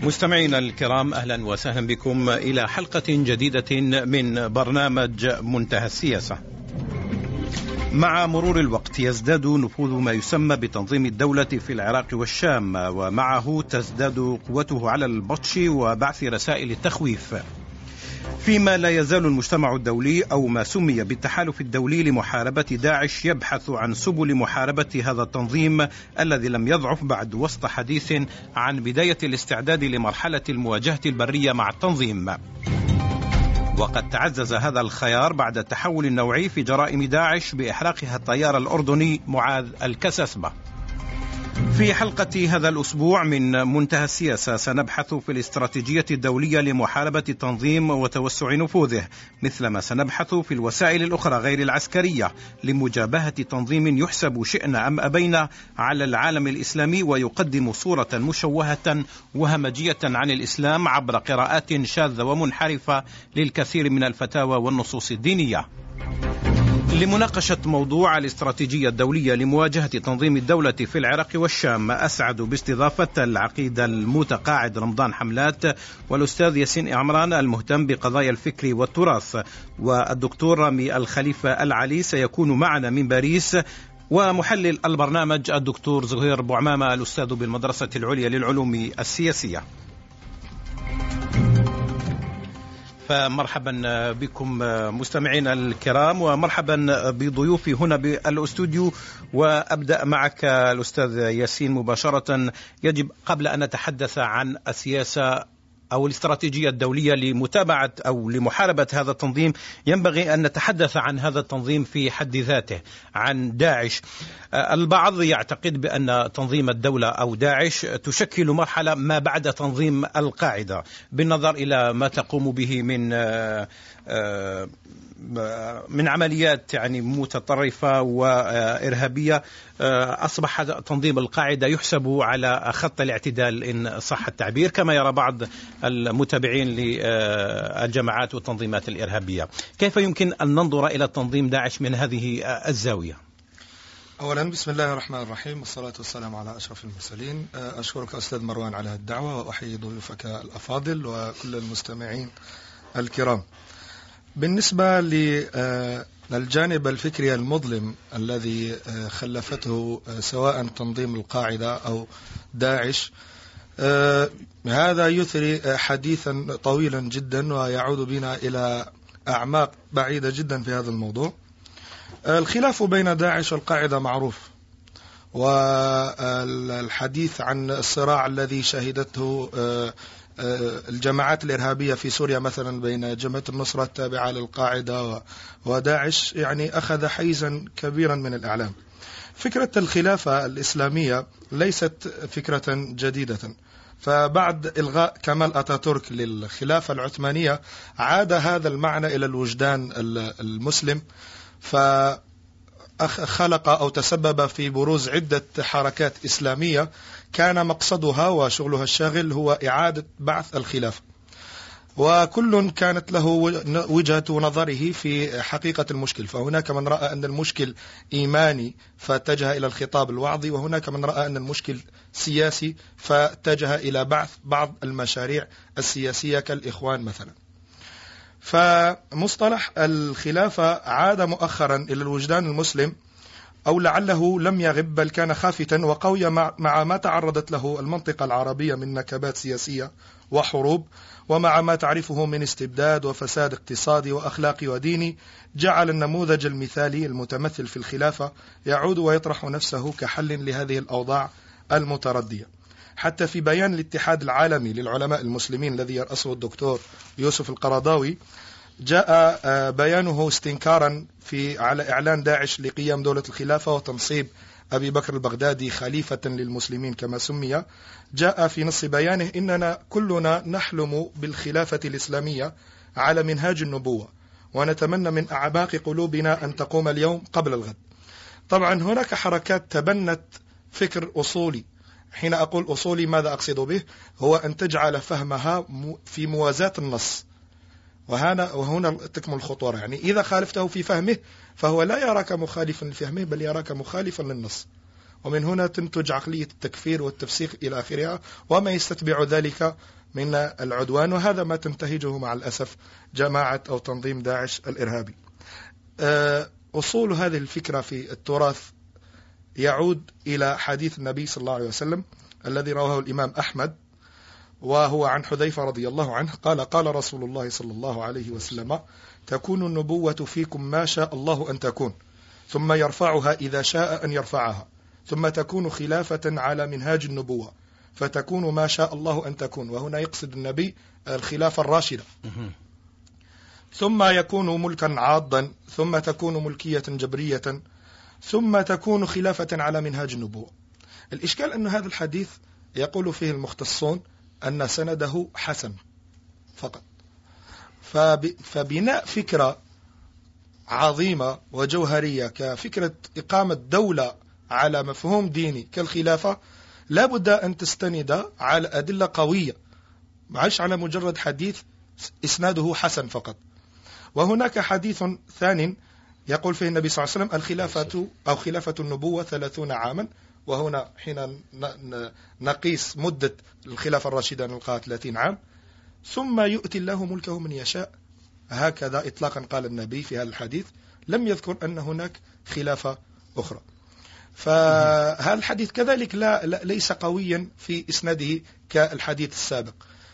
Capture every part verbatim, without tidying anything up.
مستمعينا الكرام، أهلا وسهلا بكم إلى حلقة جديدة من برنامج منتهى السياسة. مع مرور الوقت يزداد نفوذ ما يسمى بتنظيم الدولة في العراق والشام، ومعه تزداد قوته على البطش وبعث رسائل التخويف، فيما لا يزال المجتمع الدولي أو ما سمي بالتحالف الدولي لمحاربة داعش يبحث عن سبل محاربة هذا التنظيم الذي لم يضعف بعد وسط حديث عن بداية الاستعداد لمرحلة المواجهة البرية مع التنظيم. وقد تعزز هذا الخيار بعد التحول النوعي في جرائم داعش بإحراقها الطيار الأردني معاذ الكساسبة. في حلقة هذا الأسبوع من منتهى السياسة سنبحث في الاستراتيجية الدولية لمحاربة التنظيم وتوسع نفوذه، مثلما سنبحث في الوسائل الأخرى غير العسكرية لمجابهة تنظيم يحسب شئنا أم أبينا على العالم الإسلامي ويقدم صورة مشوهة وهمجية عن الإسلام عبر قراءات شاذة ومنحرفة للكثير من الفتاوى والنصوص الدينية. لمناقشة موضوع الاستراتيجية الدولية لمواجهة تنظيم الدولة في العراق والشام أسعد باستضافة العقيد المتقاعد رمضان حملات والأستاذ ياسين عمران المهتم بقضايا الفكر والتراث، والدكتور رامي الخليفة العلي سيكون معنا من باريس، ومحلل البرنامج الدكتور زهير بوعمامة الأستاذ بالمدرسة العليا للعلوم السياسية. فمرحبا بكم مستمعينا الكرام، ومرحبا بضيوفي هنا بالاستوديو. وأبدأ معك الأستاذ ياسين مباشرة. يجب قبل أن نتحدث عن السياسة أو الاستراتيجية الدولية لمتابعة أو لمحاربة هذا التنظيم، ينبغي أن نتحدث عن هذا التنظيم في حد ذاته، عن داعش. البعض يعتقد بأن تنظيم الدولة أو داعش تشكل مرحلة ما بعد تنظيم القاعدة، بالنظر إلى ما تقوم به من من عمليات يعني متطرفة وإرهابية. أصبح تنظيم القاعدة يحسب على خط الاعتدال إن صح التعبير، كما يرى بعض المتابعين للجماعات والتنظيمات الإرهابية. كيف يمكن أن ننظر إلى تنظيم داعش من هذه الزاوية؟ أولا بسم الله الرحمن الرحيم، والصلاة والسلام على أشرف المرسلين. أشكرك أستاذ مروان على الدعوة، وأحيي ضيوفك الأفاضل وكل المستمعين الكرام. بالنسبة للجانب الفكري المظلم الذي خلفته سواء تنظيم القاعدة أو داعش، هذا يثري حديثا طويلا جدا ويعود بنا إلى أعماق بعيدة جدا في هذا الموضوع. الخلاف بين داعش والقاعدة معروف، والحديث عن الصراع الذي شهدته الجماعات الإرهابية في سوريا مثلا بين جماعة النصرة التابعة للقاعدة وداعش يعني أخذ حيزا كبيرا من الإعلام. فكرة الخلافة الإسلامية ليست فكرة جديدة، فبعد إلغاء كمال أتاتورك للخلافة العثمانية عاد هذا المعنى إلى الوجدان المسلم، فخلق أو تسبب في بروز عدة حركات إسلامية كان مقصدها وشغلها الشاغل هو إعادة بعث الخلافة، وكل كانت له وجهة نظره في حقيقة المشكل. فهناك من رأى أن المشكل إيماني فاتجه إلى الخطاب الوعظي، وهناك من رأى أن المشكل سياسي فاتجه إلى بعث بعض المشاريع السياسية كالإخوان مثلا. فمصطلح الخلافة عاد مؤخرا إلى الوجدان المسلم، أو لعله لم يغب بل كان خافتا وقويا مع ما تعرضت له المنطقة العربية من نكبات سياسية وحروب، ومع ما تعرفه من استبداد وفساد اقتصادي وأخلاقي وديني، جعل النموذج المثالي المتمثل في الخلافة يعود ويطرح نفسه كحل لهذه الأوضاع المتردية. حتى في بيان الاتحاد العالمي للعلماء المسلمين الذي يرأسه الدكتور يوسف القرضاوي جاء بيانه استنكارا في على إعلان داعش لقيام دولة الخلافة وتنصيب أبي بكر البغدادي خليفة للمسلمين كما سمي. جاء في نص بيانه: إننا كلنا نحلم بالخلافة الإسلامية على منهاج النبوة، ونتمنى من أعماق قلوبنا أن تقوم اليوم قبل الغد. طبعا هناك حركات تبنت فكر أصولي. حين أقول أصولي ماذا أقصد به؟ هو أن تجعل فهمها في موازاة النص، وهنا وهنا تكمن الخطورة. يعني إذا خالفته في فهمه فهو لا يراك مخالفا لفهمه بل يراك مخالفا للنص، ومن هنا تنتج عقلية التكفير والتفسيق إلى آخرها وما يستتبع ذلك من العدوان، وهذا ما تنتهجه مع الأسف جماعة أو تنظيم داعش الإرهابي. أصول هذه الفكرة في التراث يعود إلى حديث النبي صلى الله عليه وسلم الذي رواه الإمام أحمد، وهو عن حذيفة رضي الله عنه قال: قال رسول الله صلى الله عليه وسلم: تكون النبوة فيكم ما شاء الله أن تكون، ثم يرفعها إذا شاء أن يرفعها، ثم تكون خلافة على منهاج النبوة، فتكون ما شاء الله أن تكون، وهنا يقصد النبي الخلافة الراشدة، ثم يكون ملكا عاضا، ثم تكون ملكية جبرية، ثم تكون خلافة على منهاج النبوة. الإشكال أن هذا الحديث يقول فيه المختصون أن سنده حسن فقط، فبناء فكرة عظيمة وجوهرية كفكرة إقامة دولة على مفهوم ديني كالخلافة لا بد أن تستند على أدلة قوية، معش على مجرد حديث إسناده حسن فقط. وهناك حديث ثاني يقول فيه النبي صلى الله عليه وسلم: الخلافة أو خلافة النبوة ثلاثون عاما، وهنا حين نقيس مدة الخلافة الراشدة نلقاها ثلاثين عام، ثم يؤتي الله ملكه من يشاء. هكذا إطلاقا قال النبي في هذا الحديث، لم يذكر أن هناك خلافة أخرى. فهذا الحديث كذلك لا ليس قويا في إسناده كالحديث السابق.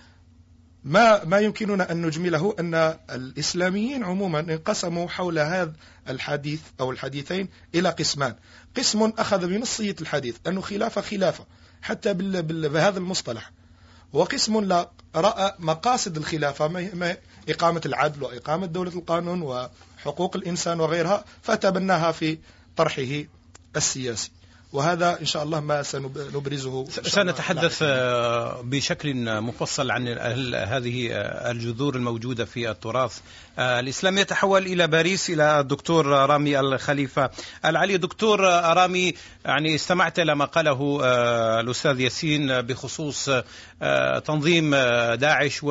ما ما يمكننا أن نجمله أن الإسلاميين عموما انقسموا حول هذا الحديث أو الحديثين إلى قسمان: قسم أخذ بنصية الحديث أنه خلافة خلافة حتى بهذا المصطلح، وقسم لا رأى مقاصد الخلافة ما إقامة العدل وإقامة دولة القانون وحقوق الإنسان وغيرها، فتبناها في طرحه السياسي. وهذا إن شاء الله ما سنبرزه. سنتحدث بشكل مفصل عن هذه الجذور الموجودة في التراث الإسلامي. يتحول إلى باريس إلى الدكتور رامي الخليفة العلي. دكتور رامي، يعني استمعت لما قاله الأستاذ ياسين بخصوص تنظيم داعش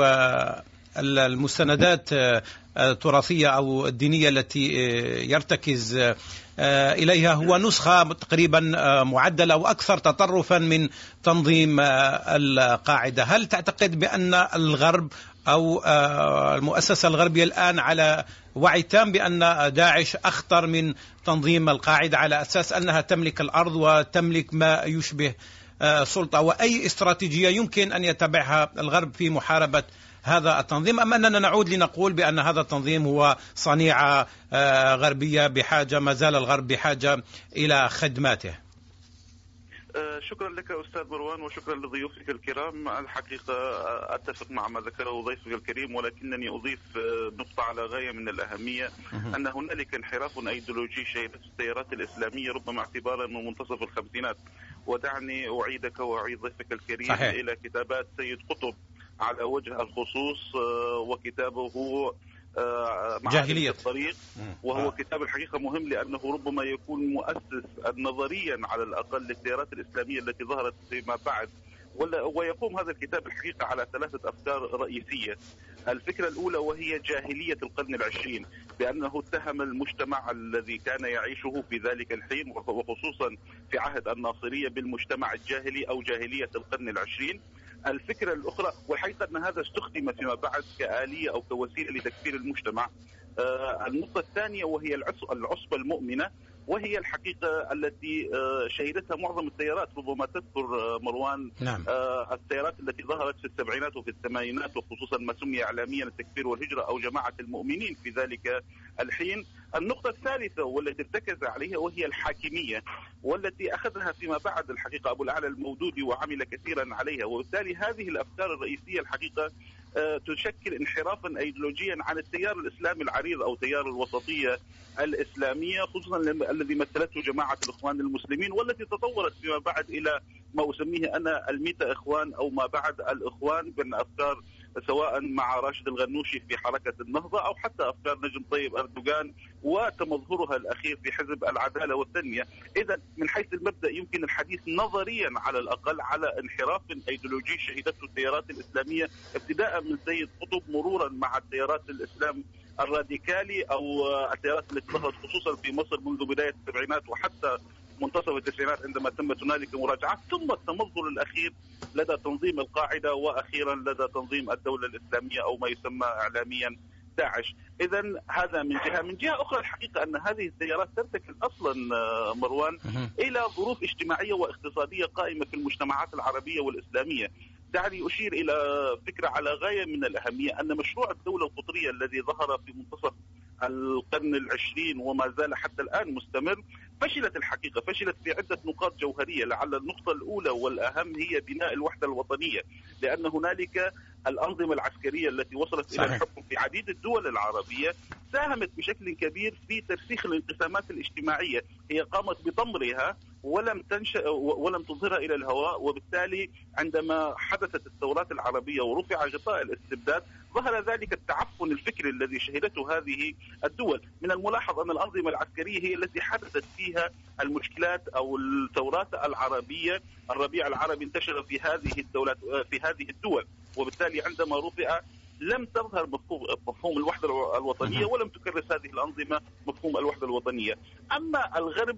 والمستندات التراثية أو الدينية التي يرتكز إليها هو نسخة تقريبا معدلة وأكثر تطرفا من تنظيم القاعدة. هل تعتقد بأن الغرب أو المؤسسة الغربية الآن على وعي تام بأن داعش أخطر من تنظيم القاعدة على أساس أنها تملك الأرض وتملك ما يشبه سلطة، وأي استراتيجية يمكن أن يتبعها الغرب في محاربة هذا التنظيم، أم أننا نعود لنقول بأن هذا التنظيم هو صنيعة غربية بحاجة، ما زال الغرب بحاجة إلى خدماته؟ شكرا لك أستاذ مروان وشكرا لضيوفك الكرام. الحقيقة أتفق مع ما ذكره ضيفك الكريم، ولكنني أضيف نقطة على غاية من الأهمية، أن هنالك انحراف أيديولوجي شهدته التيارات الإسلامية ربما اعتبارا من منتصف الخمسينات. ودعني أعيدك وأعيد ضيفك الكريم صحيح. إلى كتابات سيد قطب على وجه الخصوص، وكتابه جاهلية الطريق، وهو آه. كتاب الحقيقة مهم لأنه ربما يكون مؤسس نظريا على الأقل للتيارات الإسلامية التي ظهرت فيما بعد. ويقوم هذا الكتاب الحقيقة على ثلاثة أفكار رئيسية. الفكرة الأولى وهي جاهلية القرن العشرين، بأنه اتهم المجتمع الذي كان يعيشه في ذلك الحين وخصوصا في عهد الناصرية بالمجتمع الجاهلي أو جاهلية القرن العشرين. الفكرة الأخرى، والحقيقة أن هذا استخدم فيما بعد كآلية أو كوسيلة لتكفير المجتمع. آه النقطة الثانية وهي العصبة المؤمنة، وهي الحقيقة التي آه شهدتها معظم التيارات. ربما تذكر آه مروان نعم. آه التيارات التي ظهرت في السبعينات وفي الثمانينات، وخصوصا ما سمي إعلاميا التكفير والهجرة أو جماعة المؤمنين في ذلك الحين. النقطة الثالثة والتي ارتكز عليها وهي الحاكمية، والتي أخذها فيما بعد الحقيقة أبو الأعلى المودودي وعمل كثيرا عليها. وبالتالي هذه الأفكار الرئيسية الحقيقة تشكل انحرافا أيديولوجيا عن التيار الإسلامي العريض أو تيار الوسطية الإسلامية، خصوصا الذي مثلته جماعة الإخوان المسلمين، والتي تطورت فيما بعد إلى ما أسميه أنا الميتا إخوان أو ما بعد الإخوان، بين أفكار سواء مع راشد الغنوشي في حركة النهضة أو حتى أفكار نجم طيب أردوغان وتمظهرها الأخير في حزب العدالة والتنمية. إذا من حيث المبدأ يمكن الحديث نظريا على الأقل على انحراف أيديولوجي شهدته التيارات الإسلامية ابتداء من سيد قطب مرورا مع التيارات الإسلام الراديكالي أو التيارات التي ظهرت خصوصا في مصر منذ بداية السبعينات وحتى منتصف التسعينات عندما تمت هنالك مراجعات، ثم التمظل الأخير لدى تنظيم القاعدة، وأخيرا لدى تنظيم الدولة الإسلامية أو ما يسمى إعلاميا داعش. إذا هذا من جهة. من جهة أخرى الحقيقة أن هذه التيارات ترتكز أصلا مروان إلى ظروف اجتماعية واقتصادية قائمة في المجتمعات العربية والإسلامية. دعني أشير إلى فكرة على غاية من الأهمية، أن مشروع الدولة القطرية الذي ظهر في منتصف القرن العشرين وما زال حتى الآن مستمر فشلت الحقيقة، فشلت في عدة نقاط جوهرية. لعل النقطة الأولى والأهم هي بناء الوحدة الوطنية، لأن هنالك الأنظمة العسكرية التي وصلت صحيح. إلى الحكم في عديد الدول العربية ساهمت بشكل كبير في ترسيخ الانقسامات الاجتماعية. هي قامت بضمرها ولم تنشأ ولم تظهرها إلى الهواء، وبالتالي عندما حدثت الثورات العربية ورفع غطاء الاستبداد ظهر ذلك التعفن الفكري الذي شهدته هذه الدول. من الملاحظ أن الأنظمة العسكرية هي التي حدثت فيها المشكلات أو الثورات العربية. الربيع العربي انتشر في هذه الدولات في هذه الدول، وبالتالي عندما رفع لم تظهر مفهوم الوحدة الوطنية ولم تكرس هذه الأنظمة مفهوم الوحدة الوطنية. أما الغرب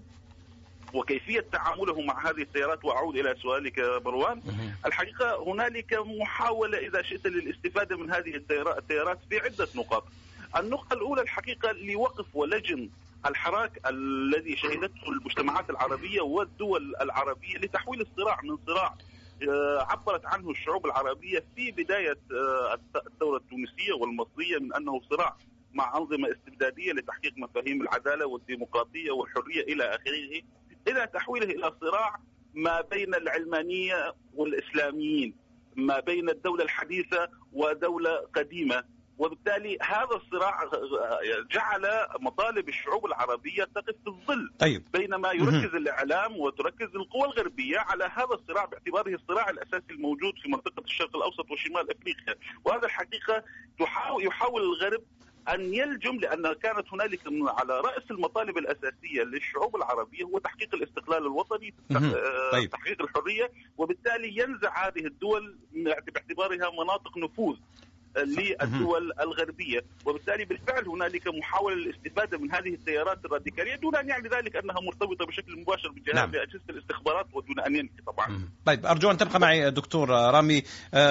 وكيفية تعامله مع هذه التيارات، وأعود إلى سؤالك مروان، الحقيقة هنالك محاولة إذا شئت للاستفادة من هذه التيارات في عدة نقاط. النقطة الأولى الحقيقة لوقف ولجن الحراك الذي شهدته المجتمعات العربية والدول العربية لتحويل الصراع من صراع عبرت عنه الشعوب العربية في بداية الثورة التونسية والمصرية من أنه صراع مع أنظمة استبدادية لتحقيق مفاهيم العدالة والديمقراطية والحرية إلى آخره، إلى تحويله إلى صراع ما بين العلمانية والإسلاميين، ما بين الدولة الحديثة ودولة قديمة. وبالتالي هذا الصراع جعل مطالب الشعوب العربية تقف في الظل. طيب. بينما يركز الإعلام وتركز القوى الغربية على هذا الصراع باعتباره الصراع الأساسي الموجود في منطقة الشرق الأوسط وشمال أفريقيا. وهذا الحقيقة يحاول الغرب أن يلجم، لأن كانت هنالك على رأس المطالب الأساسية للشعوب العربية هو تحقيق الاستقلال الوطني، طيب. تحقيق الحرية، وبالتالي ينزع هذه الدول باعتبارها مناطق نفوذ للدول الغربية. وبالتالي بالفعل هنالك محاولة للاستفادة من هذه التيارات الراديكالية دون أن يعني ذلك أنها مرتبطة بشكل مباشر بجهاز نعم. بأجهزة الاستخبارات ودون أن ينفي طبعا. مم. طيب أرجو أن تبقى معي دكتور رامي.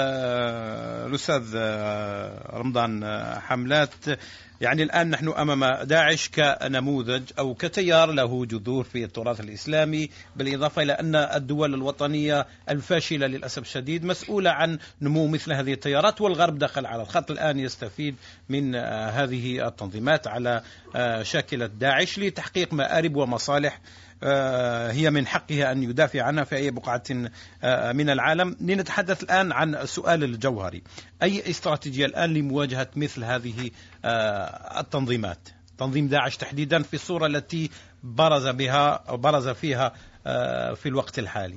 آه الأستاذ آه رمضان آه حملات، يعني الآن نحن أمام داعش كنموذج أو كتيار له جذور في التراث الإسلامي، بالإضافة إلى أن الدول الوطنية الفاشلة للأسف الشديد مسؤولة عن نمو مثل هذه التيارات، والغرب دخل على الخط الآن يستفيد من هذه التنظيمات على شاكلة داعش لتحقيق مآرب ومصالح هي من حقها أن يدافع عنها في أي بقعة من العالم. لنتحدث الآن عن السؤال الجوهري: أي استراتيجية الآن لمواجهة مثل هذه التنظيمات، تنظيم داعش تحديدا في الصورة التي برز بها أو برز فيها في الوقت الحالي؟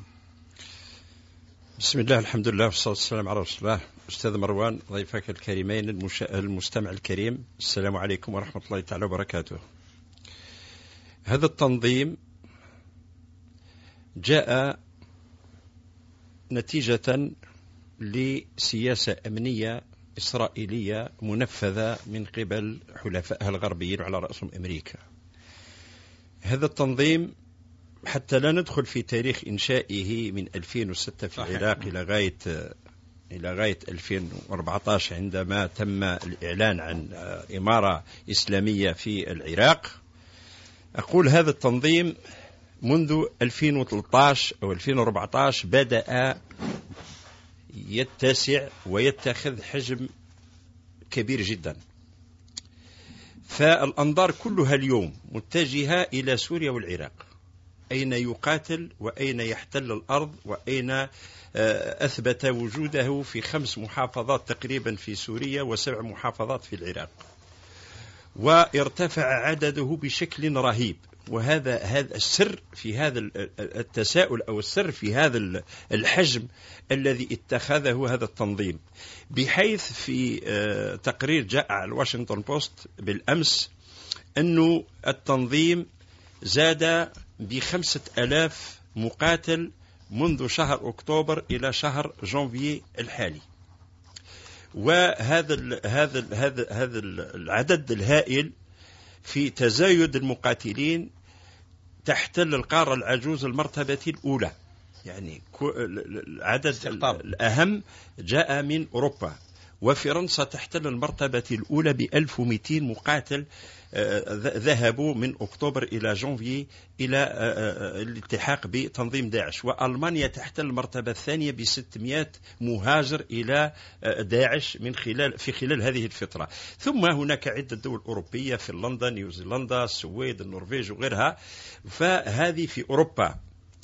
بسم الله، الحمد لله والصلاة والسلام على رسول الله. أستاذ مروان، ضيفك الكريمين، المش... المستمع الكريم، السلام عليكم ورحمة الله تعالى وبركاته. هذا التنظيم جاء نتيجة لسياسة أمنية إسرائيلية منفذة من قبل حلفائها الغربيين على رأسهم أمريكا. هذا التنظيم حتى لا ندخل في تاريخ إنشائه من ألفين وستة في العراق إلى غاية إلى غاية ألفين وأربعة عشر عندما تم الإعلان عن إمارة إسلامية في العراق. أقول هذا التنظيم منذ ألفين وثلاثة عشر أو ألفين وأربعة عشر بدأ يتسع ويتخذ حجم كبير جدا، فالأنظار كلها اليوم متجهة إلى سوريا والعراق، أين يقاتل وأين يحتل الأرض وأين أثبت وجوده في خمس محافظات تقريبا في سوريا وسبع محافظات في العراق، وارتفع عدده بشكل رهيب. وهذا هذا السر في هذا التساؤل أو السر في هذا الحجم الذي اتخذه هذا التنظيم، بحيث في تقرير جاء على الواشنطن بوست بالأمس أنه التنظيم زاد بخمسة ألاف مقاتل منذ شهر أكتوبر إلى شهر جانفي الحالي. وهذا ال هذا ال هذا هذا العدد الهائل في تزايد المقاتلين تحتل القارة العجوز المرتبة الأولى، يعني العدد الأهم جاء من أوروبا، وفرنسا تحتل المرتبة الأولى بألف ومئتين مقاتل ذهبوا من أكتوبر إلى جانفي إلى الالتحاق بتنظيم داعش، وألمانيا تحتل المرتبة الثانية بستمائة مهاجر إلى داعش من خلال في خلال هذه الفترة. ثم هناك عدة دول أوروبية، فنلندا، نيوزيلندا، السويد، النرويج وغيرها، فهذه في أوروبا.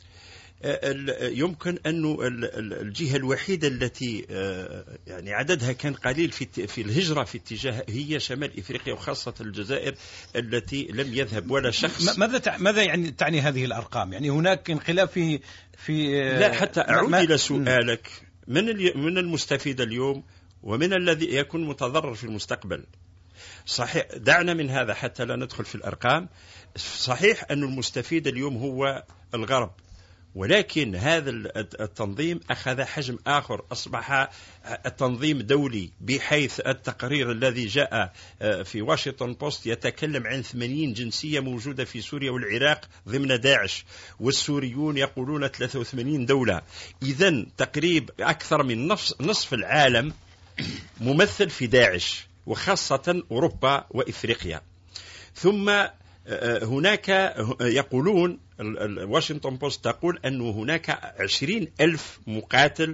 يمكن أن الجهة الوحيدة التي يعني عددها كان قليل في في الهجرة في اتجاه هي شمال إفريقيا، وخاصة الجزائر التي لم يذهب ولا شخص. ماذا ماذا يعني تعني هذه الأرقام؟ يعني هناك انقلاب في في لا، حتى أعود إلى سؤالك، من من المستفيد اليوم ومن الذي يكون متضرر في المستقبل؟ صحيح، دعنا من هذا حتى لا ندخل في الأرقام. صحيح أن المستفيد اليوم هو الغرب، ولكن هذا التنظيم أخذ حجم آخر، أصبح التنظيم دولي، بحيث التقرير الذي جاء في واشنطن بوست يتكلم عن ثمانين جنسية موجودة في سوريا والعراق ضمن داعش، والسوريون يقولون ثلاثة وثمانين دولة. إذن تقريب أكثر من نصف العالم ممثل في داعش، وخاصة أوروبا وإفريقيا. ثم هناك يقولون، واشنطن بوست تقول أن هناك عشرين ألف مقاتل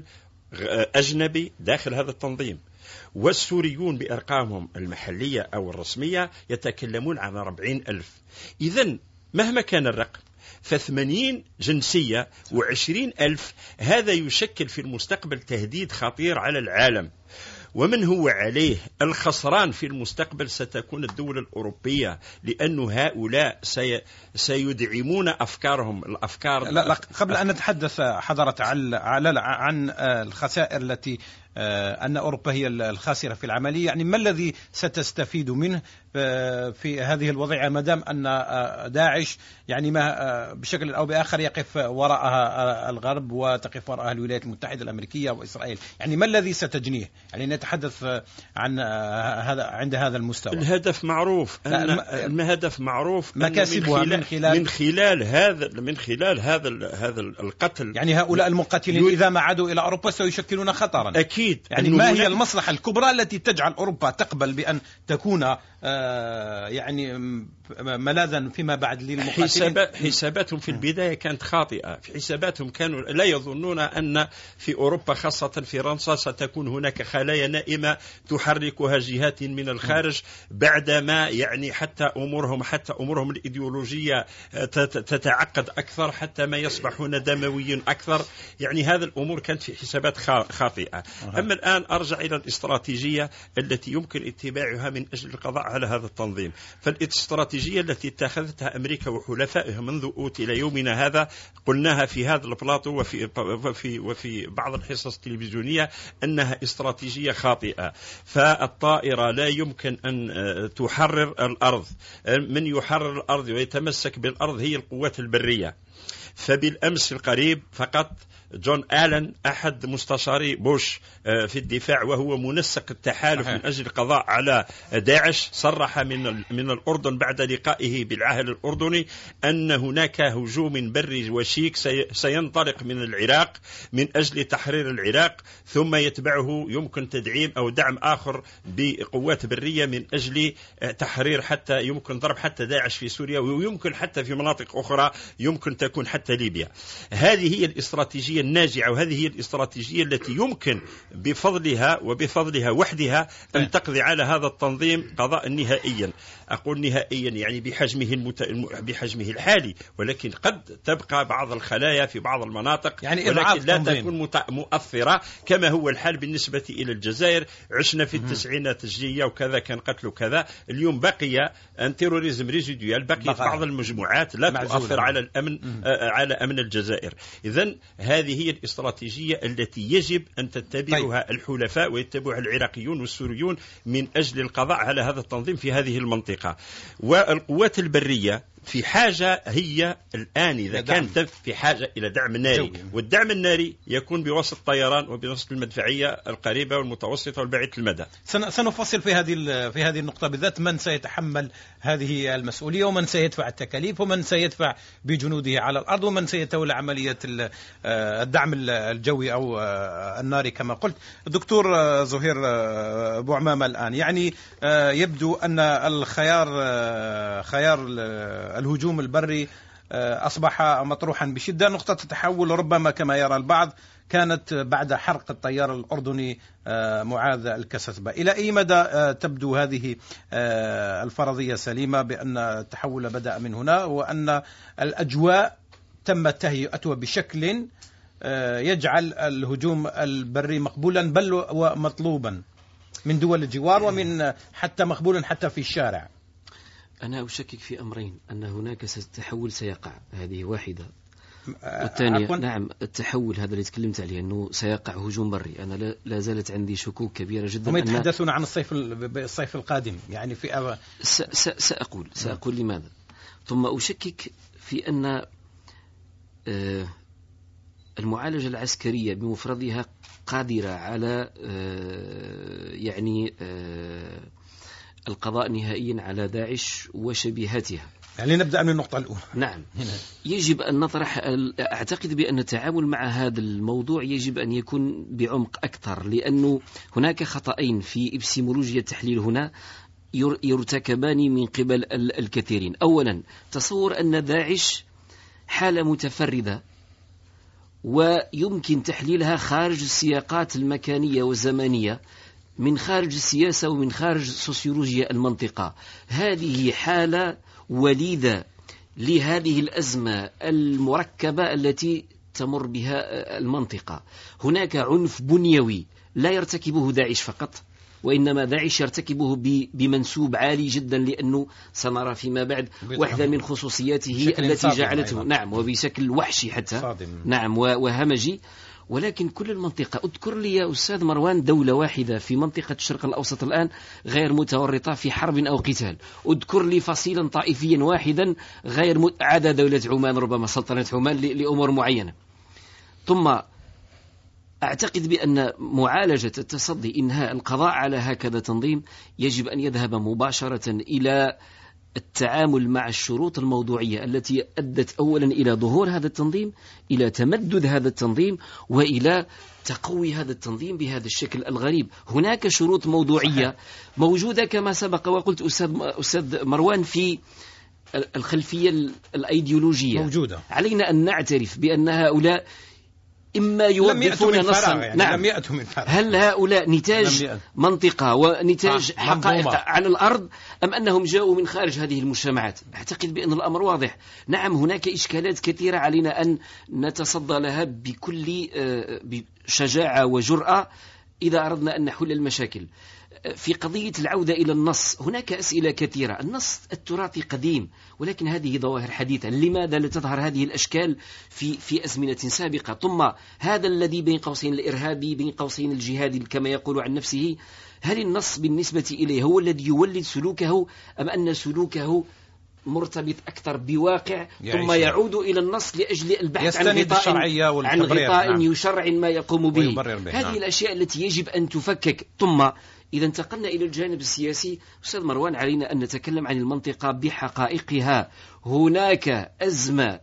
أجنبي داخل هذا التنظيم، والسوريون بأرقامهم المحلية أو الرسمية يتكلمون عن أربعين ألف. إذن مهما كان الرقم، فثمانين جنسية وعشرين ألف، هذا يشكل في المستقبل تهديد خطير على العالم. ومن هو عليه الخسران في المستقبل ستكون الدول الأوروبية، لأن هؤلاء سي سيدعمون أفكارهم الأفكار. لا, لا قبل أن نتحدث حضرة عن الخسائر التي أن أوروبا هي الخاسرة في العملية، يعني ما الذي ستستفيد منه في هذه الوضعية ما دام أن داعش يعني ما بشكل أو بآخر يقف وراءها الغرب وتقف وراءها الولايات المتحدة الأمريكية وإسرائيل؟ يعني ما الذي ستجنيه؟ يعني نتحدث عن هذا عند هذا المستوى. الهدف معروف، أن الهدف معروف، مكاسبها من خلال من خلال هذا من خلال هذا هذا القتل. يعني هؤلاء المقاتلين إذا ما عادوا إلى أوروبا سيشكلون خطرا. أكيد. يعني ما هي المصلحة الكبرى التي تجعل أوروبا تقبل بأن تكون آه يعني ملاذا فيما بعد للمقاتلين؟ حساب حساباتهم في البداية كانت خاطئة. في حساباتهم كانوا لا يظنون أن في أوروبا خاصة فرنسا ستكون هناك خلايا نائمة تحركها جهات من الخارج، بعدما يعني حتى أمورهم حتى أمورهم الإيديولوجية تتعقد أكثر، حتى ما يصبحون دمويين أكثر. يعني هذا الأمور كانت في حسابات خاطئة. أما الآن أرجع إلى الاستراتيجية التي يمكن اتباعها من أجل القضاء على هذا التنظيم. فالاستراتيجية التي اتخذتها أمريكا وحلفائها منذ أوت إلى يومنا هذا، قلناها في هذا البلاطو وفي, وفي, وفي بعض الحصص التلفزيونية أنها استراتيجية خاطئة. فالطائرة لا يمكن أن تحرر الأرض، من يحرر الأرض ويتمسك بالأرض هي القوات البرية. فبالأمس القريب فقط جون آلن أحد مستشاري بوش في الدفاع وهو منسق التحالف من أجل القضاء على داعش صرح من من الأردن بعد لقائه بالعاهل الأردني أن هناك هجوم بري وشيك سينطلق من العراق من أجل تحرير العراق، ثم يتبعه يمكن تدعيم أو دعم آخر بقوات برية من أجل تحرير حتى يمكن ضرب حتى داعش في سوريا، ويمكن حتى في مناطق أخرى يمكن تكون حتى ليبيا. هذه هي الاستراتيجية الناجعة، وهذه هي الاستراتيجية التي يمكن بفضلها وبفضلها وحدها أن تقضي على هذا التنظيم قضاء نهائيا. أقول نهائيا يعني بحجمه المت... بحجمه الحالي، ولكن قد تبقى بعض الخلايا في بعض المناطق، يعني ولكن لا تنظيم. تكون مت... مؤثرة كما هو الحال بالنسبة إلى الجزائر. عشنا في التسعينات تشجية وكذا كان قتل وكذا، اليوم بقي أن تيروريزم ريزيديال، بقي بقى. بعض المجموعات لا معزولة. تؤثر على الأمن آه على أمن الجزائر. إذن هذه هي الاستراتيجية التي يجب أن تتبعها طيب. الحلفاء ويتبعها العراقيون والسوريون من أجل القضاء على هذا التنظيم في هذه المنطقة. والقوات البرية في حاجة هي الآن إذا كانت في حاجة إلى دعم ناري، والدعم الناري يكون بواسطة الطيران وبواسطة المدفعية القريبة والمتوسطة والبعيدة المدى. سنفصل في هذه في هذه النقطة بالذات من سيتحمل هذه المسؤولية ومن سيدفع التكاليف ومن سيدفع بجنوده على الأرض ومن سيتولى عملية الدعم الجوي أو الناري كما قلت. دكتور زهير بوعمامة، الآن يعني يبدو أن الخيار خيار الهجوم البري أصبح مطروحا بشدة. نقطة التحول ربما كما يرى البعض كانت بعد حرق الطيار الأردني معاذ الكسسبة. إلى أي مدى تبدو هذه الفرضية سليمة بأن التحول بدأ من هنا وأن الأجواء تم تهيئتها بشكل يجعل الهجوم البري مقبولا بل ومطلوبا من دول الجوار ومن حتى مقبولا حتى في الشارع؟ أنا أشكك في أمرين، أن هناك تحول سيقع، هذه واحدة. والثانية نعم التحول هذا اللي تكلمت عليه أنه سيقع هجوم بري، أنا لا زالت عندي شكوك كبيرة جدا. هم يتحدثون عن الصيف الصيف القادم يعني في أو... سأقول سأقول لماذا. ثم أشكك في أن المعالجة العسكرية بمفردها قادرة على يعني القضاء نهائيا على داعش وشبيهاتها. يعني نبدأ من النقطة الأولى. نعم يجب أن نطرح، أعتقد بأن التعامل مع هذا الموضوع يجب أن يكون بعمق أكثر، لأنه هناك خطأين في إبسيمولوجيا التحليل هنا يرتكبان من قبل الكثيرين. أولا تصور أن داعش حالة متفردة ويمكن تحليلها خارج السياقات المكانية والزمانية، من خارج السياسة ومن خارج سوسيولوجيا المنطقة. هذه حالة وليدة لهذه الأزمة المركبة التي تمر بها المنطقة. هناك عنف بنيوي لا يرتكبه داعش فقط، وإنما داعش يرتكبه بمنسوب عالي جدا، لأنه سنرى فيما بعد واحدة من خصوصياته التي جعلته نعم وبشكل وحشي حتى صادم. نعم وهمجي. ولكن كل المنطقة، اذكر لي يا أستاذ مروان دولة واحدة في منطقة الشرق الأوسط الآن غير متورطة في حرب أو قتال، اذكر لي فصيلا طائفيا واحدا غير عدا دولة عمان، ربما سلطنة عمان لأمور معينة. ثم أعتقد بأن معالجة التصدي إنهاء القضاء على هكذا تنظيم يجب أن يذهب مباشرة إلى التعامل مع الشروط الموضوعية التي أدت أولا إلى ظهور هذا التنظيم، إلى تمدد هذا التنظيم، وإلى تقوي هذا التنظيم بهذا الشكل الغريب. هناك شروط موضوعية موجودة كما سبق وقلت أستاذ أستاذ مروان في الخلفية الأيديولوجية موجودة. علينا أن نعترف بأن هؤلاء إما يوظفون نصا يعني نعم. لم يأتوا من فراغ. هل هؤلاء نتاج منطقة ونتاج آه. حقائق على الأرض أم أنهم جاءوا من خارج هذه المجتمعات؟ أعتقد بأن الأمر واضح. نعم هناك إشكالات كثيرة علينا أن نتصدى لها بكل شجاعة وجرأة إذا أردنا أن نحل المشاكل. في قضية العودة إلى النص هناك أسئلة كثيرة. النص التراثي قديم، ولكن هذه ظواهر حديثة. لماذا لا تظهر هذه الأشكال في في أزمنة سابقة؟ ثم هذا الذي بين قوسين الإرهابي بين قوسين الجهادي كما يقول عن نفسه، هل النص بالنسبة إليه هو الذي يولد سلوكه أم أن سلوكه مرتبط أكثر بواقع ثم يعود إلى النص لأجل البحث عن غطاء عن غطاء نعم. يشرع ما يقوم به. به. هذه نعم. الأشياء التي يجب أن تفكك. ثم إذا انتقلنا إلى الجانب السياسي أستاذ مروان، علينا أن نتكلم عن المنطقة بحقائقها. هناك أزمة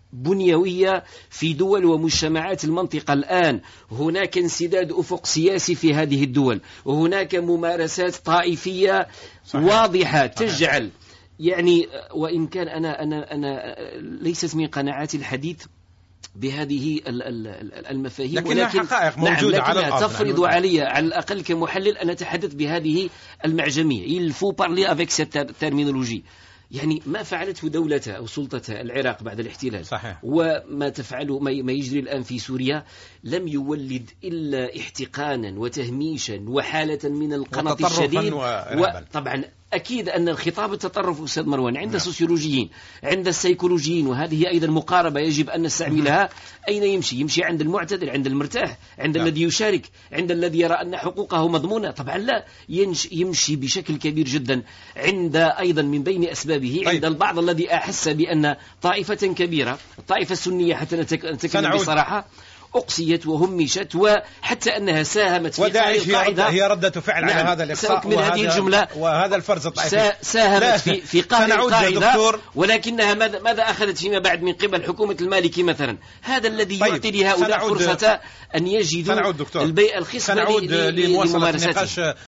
بنيوية في دول ومجتمعات المنطقة الآن، هناك انسداد أفق سياسي في هذه الدول، وهناك ممارسات طائفية صحيح. واضحة تجعل يعني، وإن كان أنا أنا أنا ليست من قناعاتي الحديث بهذه المفاهيم، لكن ولكن حقائق موجودة نعم على الأرض. تفرض علي على الأقل كمحلل أن أتحدث بهذه المعجمية. il faut parler avec cette terminologie. يعني ما فعلته دولته أو سلطته العراق بعد الاحتلال صحيح. وما تفعله ما يجري الآن في سوريا لم يولد إلا احتقانا وتهميشا وحالة من القنط الشديد. وطبعا أكيد أن الخطاب التطرف أستاذ مروان عند السوسيولوجيين، عند السيكولوجيين، وهذه أيضا مقاربة يجب أن نستعملها. أين يمشي؟ يمشي عند المعتدل، عند المرتاح، عند لا. الذي يشارك، عند الذي يرى أن حقوقه مضمونة؟ طبعا لا، يمشي بشكل كبير جدا عند أيضا من بين أسبابه طيب. عند البعض الذي أحس بأن طائفة كبيرة، الطائفة السنية حتى نتكلم بصراحة، أقصيت وهمشت، وحتى أنها ساهمت في وداعش هي, هي ردة فعل نعم. على هذا الإقصاء من هذه الجملة وهذا الفرز الطائفي، ساهمت في, في قهر القاعدة، ولكنها ماذا, ماذا أخذت فيما بعد من قبل حكومة المالكي مثلا؟ هذا الذي طيب. يعطي لهؤلاء فرصة أن يجدوا البيئة الخصبة لممارسة